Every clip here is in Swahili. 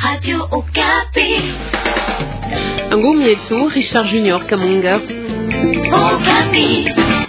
Radio Okapi. Ngumi yetu Richard Junior Kamunga. Okapi.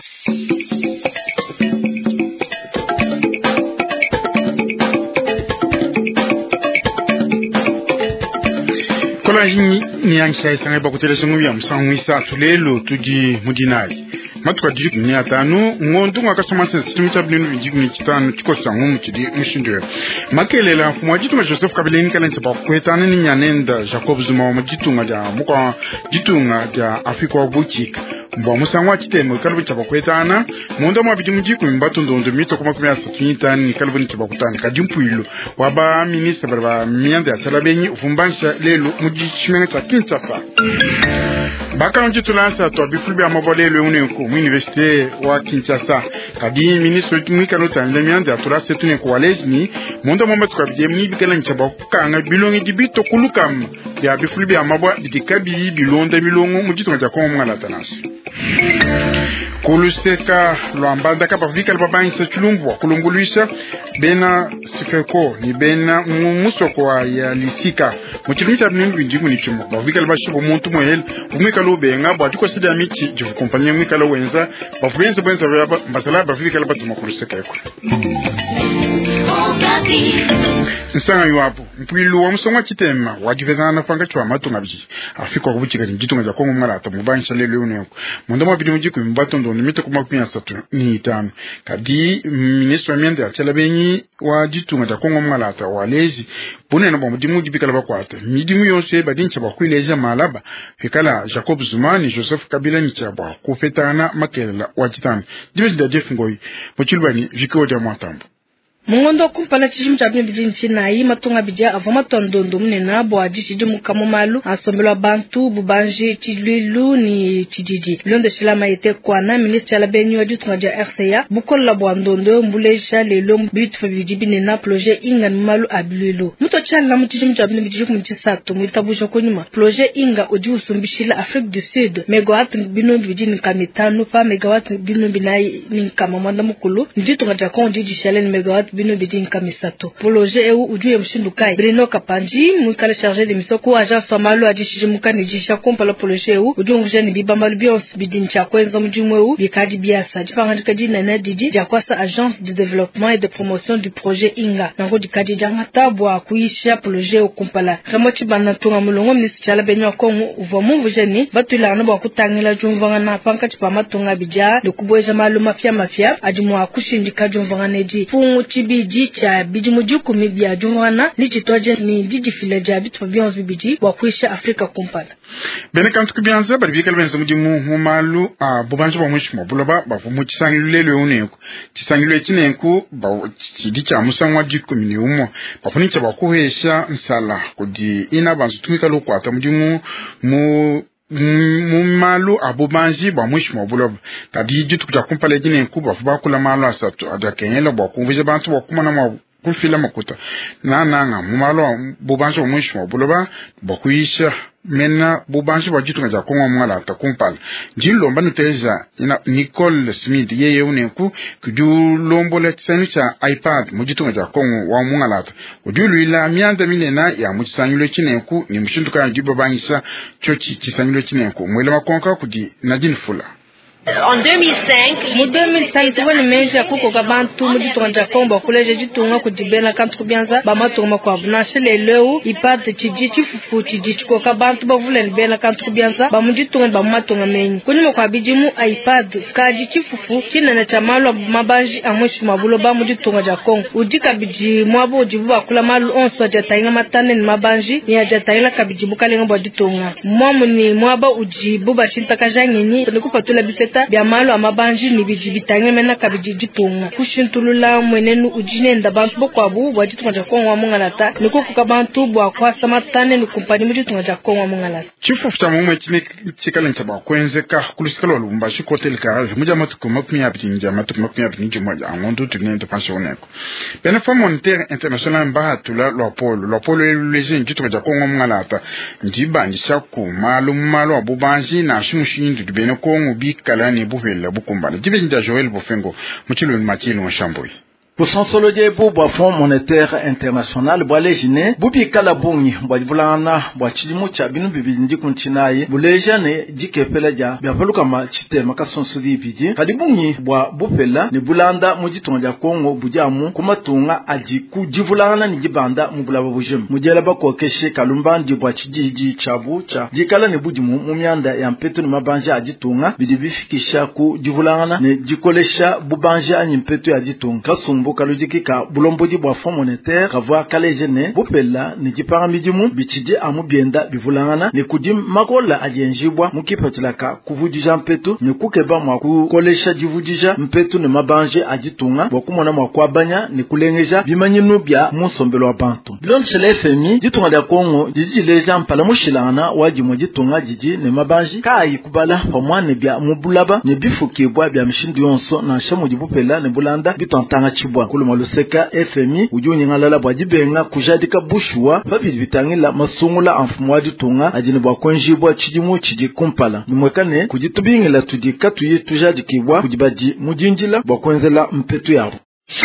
Kola hini ni yankisha isanga iba kutelesa ngubi ya msangwisa tulelo tuji mudinai. Matuka dijiku ni atanu, ngondu nga kasama sensi tumita bilinu bijiku ni chitanu chiko sangu mchidi mshindoe. Makelela, mwajitu nga Joseph Kabila nikala nchapa kuetana ni nyanenda Jacob Zuma wa majitu nga ja muka jitu nga ja Afrika wa Buchika. Mbwa musangwa chitemo ikalbu nchapa kuetana, mwonda mwa bijimu jiku mbatu ndondo mito kuma kumea satunita ni ikalbu nchapa kutana. Kajumpu ilu, waba minister barba miande ya salabenyi ufumbansha lelu mujishimenga cha Kinshasa. Baka njitulasa to bifulbi amabole le unenko mu université wa Kinshasa kadi ministre mwika lotanda miande atura setune ko walesni mondo momatu kabje mni bikala nchaba kanga bilongi dibito kulukam ya bifulbi amabwa dikabi bilonda milongo mujito nja ko mngala tanas kuluseka lwambanda kapa vika lpapa insa chulumbwa kulunguluisha bena sifeko ni bena musoko ya lisika muchilimisa bningu binjimu ni chimo bavika lbashibo muntu mwel umwika lobenga bwa diko sida michi jivu kompanya mwika lo wenza bafubenza bwenza mbasala bavika lbatuma kuluseka yako nsanga yuwapo mpwilu wa msongwa chitema wajiveza na fanga chwa matunga biji afika kwa buchika njitunga ja kongo mngala tamubanisha lelo yuneko mondo mwa bidimu jiku mbato ndo nimito kuma kumia satu ni itano kadi ministro miende ya chalabenyi wa jitunga ja kongo mngala ta walezi pune na bamudimu jibikala bakwata midimu yonse badincha bakwileja malaba fikala Jacob Zuma ni Joseph Kabila ni chaba kufetana makelela wajitano jibezi da Jeff Ngoi pochilbani vikio ja mwatambo Mungondo kumpala chijimu chabini bijinchi na hii matunga bija avoma tondondo mnena boaji chijimu kamumalu asombelwa bantu bubanji chililu ni chijiji londo shilama ite kwana ministre la benyu wa jutunga ja RCA bukola boandondo mbulesha lelo bitu fabijibi nena projet inga numalu abilu muto chala mchijimu chabini bijiku mchisato mwitabujo konyuma projet inga oji usumbishila Afrique du Sud megawatt bino bijini kamitano pa megawatt bino binai ni kamamanda mukulu njitunga ja konji jishale ni megawatt bino bidin kamisato projet eu ujuye mshindukai Bruno Kapanji mwikale chargé de mission ko agence famalo ajishije mukani jisha kompa la projet eu ujungu jeni bibambalu bios bidin cha kwenza mjumwe eu bikadi biasa jipangandika jina na didi jakwasa agence de développement et de promotion du projet inga nango dikadi jangata bwa kuisha projet eu kompala ramochi banatunga mulongo ministre chala benyo kongo uvomu vujeni batula no bwa kutangila jumvanga na panka chipama tunga bija de kubweja malu mafia ajumwa kushindika jumvanga neji fungu biji cha biji mujuku mibia jungwana lichitoje ni jiji fileja bitu bionzi biji wakuisha Afrika kumpala bene kantu kubianza bari bikala benza mujimu mumalu bubanjo ba mwishimo buloba bavumu chisangilule uneko chisangilule chinenku ba chidicha musangwa jikomini umo bafunicha bakuhesha nsala kudi ina banzu tumika lokwata mujimu mumalu abubanji ba mwishimo buloba kadi jitu kuja kumpala jinenku bafuba kula malu asatu adakenyela bakumvije bantu bakuma na kufila makuta nanga mumalo bubanjo mwishimo buloba bakuisha mena bubanjo bajitu ngaja kongo mwala ta kumpala njilomba nuteza ina Nicole Smith yeye unenku kuju lombola tsanu cha iPad mujitu ngaja kongo wa mwala ta ujulu ila mianda minena ya muchisanyulo chinenku ni mshinduka njibo bangisa chochi chisanyulo chinenku mwele makonka kudi Nadine Fula. En 2005, mu 2005 tubone meja kuko kabantu mu jitonja komba kuleje jitunga kudibena kantu kubianza bamatoma kwa bunashele leo ipate chiji chifufu chiji chiko kabantu bavule libena kantu kubianza bamujitunga bamatonga menyi kunimo kwa bijimu iPad kaji chifufu kinana chamalo mabanji amweshi mabulo bamujitunga ja Kongo udika biji mwabo ujibu akula malu onso jatainga matane ni mabanji ni ajataila kabijibu kalenga bajitunga mwamu ni mwaba ujibu bashinta kajanyenyi nikupatula bifeta bya malo amabanji ni bijibitanye mena kabijiji tunga kushintulula mwenenu ujinenda bantu bokwabu bwajitunga ja Kongo wa mungalata nikufuka bantu bwa kwasa matane ni kumpani mujitunga ja Kongo wa mungalata chifu futa mume chikala nchaba kwenzeka kulisikalo lumbashi kotel karaje muja matuko mapmi abinja matuko mapmi abinja moja angondu tunende pensioneko bena Fonds monétaire international mbahatula lwapolo eleje njitunga ja Kongo mungalata njiba ndishaku malo abubanji na shimushindu dibene Kongo bikala ni buvela bukumbala jibe nja Joel Bofengo muchilo ni machilo nshamboyi Pour son solo jebu bwa Fonds monétaire international bwa lejine bubi kala bungi bwa bulana bwa chilimu cha binu bibindi kuntinaye buleja ne jikepeleja bya paluka ma chitema kasonsudi biji kadi bungi bwa bupela ne bulanda mujitonja Kongo bujamu kumatunga ajiku jivulana ni jibanda mubulaba bujem mujela bakokeshe kalumbandi bwa chijiji chabu cha jikala ne bujimu mumyanda ya mpeto ni mabanja ajitunga bidibifikisha ku jivulana ne jikolesha bubanja anyimpeto ya jitunga mbuka lojiki ka bulomboji bwa Fonds monétaire kavwa kalejene bupela ni jipanga midimu bichije amu bienda bivulangana ni kudim makola ajenjibwa mukipatila ka kuvujija mpetu ni kukeba mwa kukolesha jivujija mpetu ni mabanje ajitunga wakumona mwa kwabanya ni kulengeja bimanyinu bya musombelo wa bantu bilon shele FMI jitunga ya Kongo jijileja mpala mushilana wajimo jitunga jiji ni mabanje kai kubala pamwane bya mubulaba ni bifukibwa bya mshindu yonso na shamu jibupela ni bulanda bitantanga chibwa kuluma luseka FMI ujuni ngalala bwa jibenga kujadika bushwa babiri bitangila masungula amfumu wajitunga ajini bwa konjibwa chijimu chijikumpala nimwekane kujitubingila tudika tuye tujadikibwa kujibaji mujinjila bwa kwenzela mpetu yaro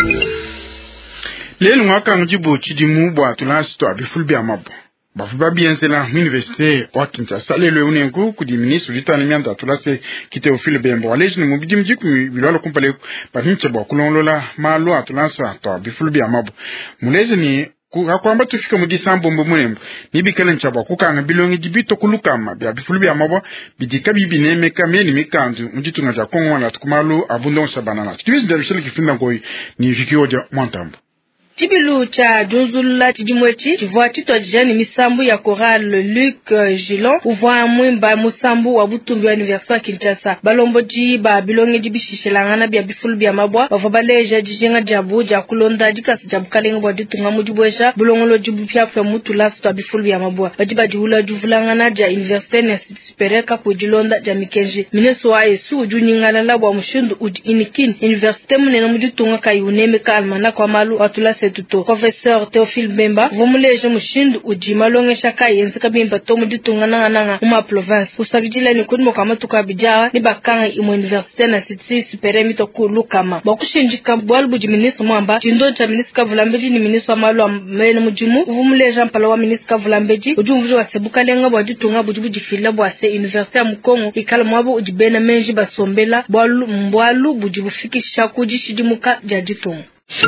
lelo mwaka njibu chijimu bwa tulansi to abifulbi amabo bafuba bienzela université wa Kinshasa lelo unengu kudi ministre litani mianda tulase kite ofile bembo alejini mubijimjiku bilalo kumpale patinche bwa kulonlola malo atulansa to abifulbi amabo mulezini kwamba tufika mu Disambo mbumunembo nibikele nchaba kukanga bilongi jibito kulukama bya bifulbi amabo bidika bibineme kameni mikandu mujitunga ja Kongo na tukumalo abundo sabanana twizi ndabishele kifinda ngoi ni vikioja mwantambo Tibilu cha Junzula Tidimwechi, kivwa tito jani misambu ya Chorale Luc Gilon, uvwa mwimba musambu wa butumbi wa Université Kinshasa. Balomboji ba bilonge jibishishilangana bia bifulu bia mabwa, wafabaleja jijinga jabu, jakulonda, jikasi jabu kalenga bwa ditunga mujibwesha, bulongolo jibu pia fwe mutu lasu wa bifulu bia mabwa. Wajiba jihula juvulangana ja Université Nesiti Supereka kujilonda ja Mikenji. Mineso wa esu ujuningala labwa mshindu uji inikin. Université munena mujitunga kayuneme kalmana kwa malu watulase tuto. Professeur Théophile Bemba vomuleje mushindu ujima longesha kayenzi kabimba tomu ditunga nanga uma province usabijila ni kudimo kama tukabijaa ni bakanga imo Université Nesiti Supereka mitokulu kama bakushinjika bwalbu ministre mwamba jindo cha ministre Vulambeji ni ministre malu amene mujimu vomuleje mpala wa ministre Vulambeji ujumvujo wa sebuka lenga bwa ditunga bujibu jifila bwa se Université ya Mukongo ikala mwabo ujibena menji basombela mbwalu bujibu fikisha kujishidimuka jaditunga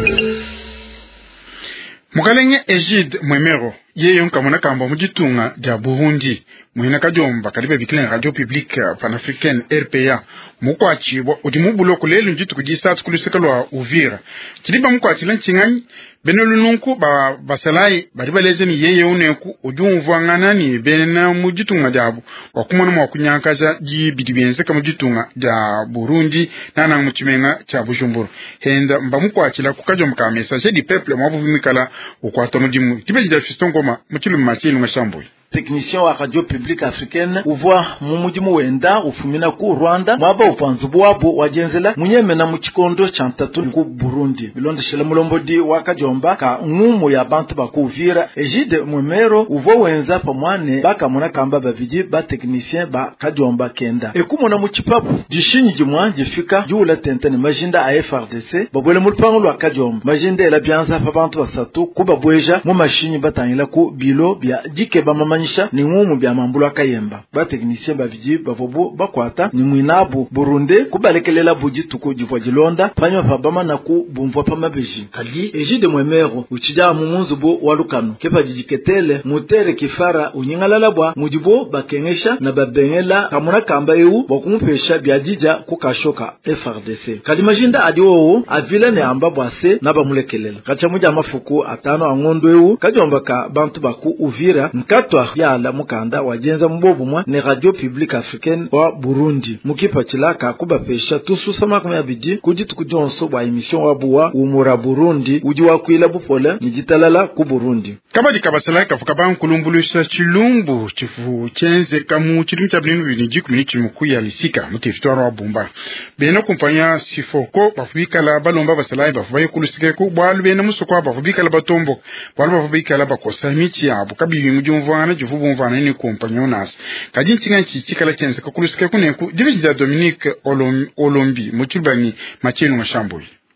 Mukalenge Egide Mwemero yeyo nkamona kamba mujitunga ja Burundi mwina kajomba kalibe bikile radio publique panafricaine RPA mukwachibwa ujimubulo kulelo njitu kujisatu kulisekalwa Uvira chiliba mukwachila nchingani benelu nunku basalai baribalezeni yeye uneku ujumvwangana ni bena mujitunga jabu wakumona mwakunyakaza jibidibenze kama mujitunga ja Burundi nana muchimenga cha Bujumbura henda mbamukwachila kukajomba ka message di peuple mwabuvimikala ukwata mujimu tibejida fistongo muchilu machili ngashambuye technicien wa radio publique africaine uvwa mumujimu wenda ufumina ku Rwanda mwaba upanzu bwabo wajenzela munyeme na muchikondo cha ntatu ku Burundi bilonde shele mulombodi wakajomba ka ngumu ya bantu bakuvira Egide Mwemero uvo wenza pamwane baka mona kamba bavidi ba technicien ba kajomba kenda ekumona muchipapu dishinyi jimwa jifika jula tentene majinda a FRDC babwele mulpango lwa kajomba majinda ela byanza pa bantu basatu kubabweja mu mashinyi batanyila ku bilo bya jikeba mama ni ngumu bya mambulo akayemba ba technicien bavidi bavobo bakwata ni mwinabu Burundi kubalekelela buji tuko jivwa jilonda panyo pabama na ku bumvwa pamabeji kadi Egide Mwemero uchija mumunzu bo walukano kepa jijiketele mutere kifara unyingalalabwa mujibo bakengesha na babengela kamuna kamba eu bakumumpesha byajija kukashoka FRDC kadi majinda adiwo avile ne amba bwase na bamulekelela kacha muja amafuku atano angondo eu kajomba ka bantu baku Uvira nkatwa ya la mukanda wajenza mbobu mwa ni radio publique africaine wa Burundi mukipa chilaka kubapesha tususa makumi abidi kujitu kujonso wa emission wa buwa umura Burundi uji wa kuila bupole nijitalala ku Burundi kabadi kabasala kafuka bankulumbulusa chilumbu chifu chenze kamu chilu cha blinu binijiku minichi mukuya lisika muteritoire wa Bumba beno kumpanya sifoko bafubika la balomba basala bafubaye kulusike ku bwalu beno musoko bafubika la batombo bwalu bafubika la bakosa michi yabo kabi mujumvana juvubu mvana ni kompanyonas kadintinga chikala chense kakulusike kuneku divizida Dominique Olombi muchibani machenu mashamboyi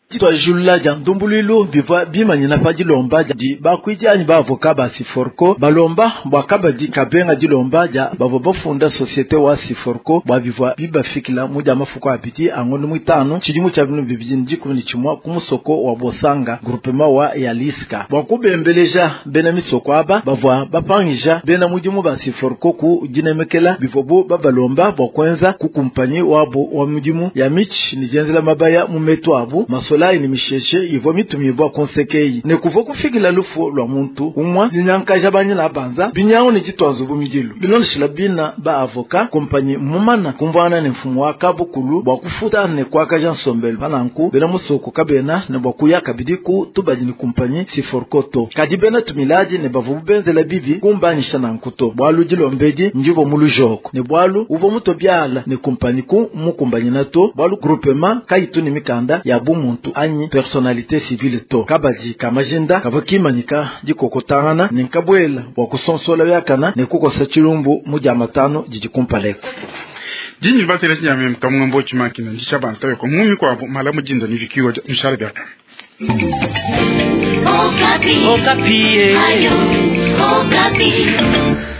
Titwa julula ja ndumbulilo biva bimanyina pa dilomba di bakwija ni ba avocat ba Siforco balomba bwakaba di kabenga dilomba ja bavo bafunda societe wa Siforco bwa biva biba fikila muja mafuko apiti angono mwitano chidimu cha binu bibijindi kumini chimwa kumusoko wa Bosanga groupement wa Yaliska bwakubembeleja bena misoko aba bavwa bapangija bena mujimu ba Siforco ku jinemekela bivobo babalomba bwakwenza ku kumpanyi wabo wa mujimu ya Mich ni jenzela mabaya mumeto abu masola ni misheshe ivo mitumibwa konsekei ne kuvo kufikila lufu lwa muntu umwa nyankaja banyina banza binyawo ni chitwazo bumijilo bilonshila bina ba avoka kompanyi mumana kumvana ne mfumu wa kabukulu bwa kufuta ne kwakaja nsombel bananku bela musoko kabena ne bwa kuya kabidiku tubajini kompanyi Siforco kadibena tumilaji ne bavu benzela bibi kumbanisha nankuto bwalu jilombeji njibo mulujoko ne bwalu uvo mutobyala ne kompanyi ku mukumbanyi nato bwalu groupement kaitu ni mikanda ya bumuntu anyi personnalité civile to kabaji kamajenda kavakimanyika jikokotangana ninkabwela wakusonsola yakana nekukosa chilumbu muja matano jijikumpaleko jinji batele nyame mkamwe chimakina ndichabanza ko mumi kwa mala mujinda ni vikiwa mshale byaka Okapi. Okapi. Ayo, Okapi.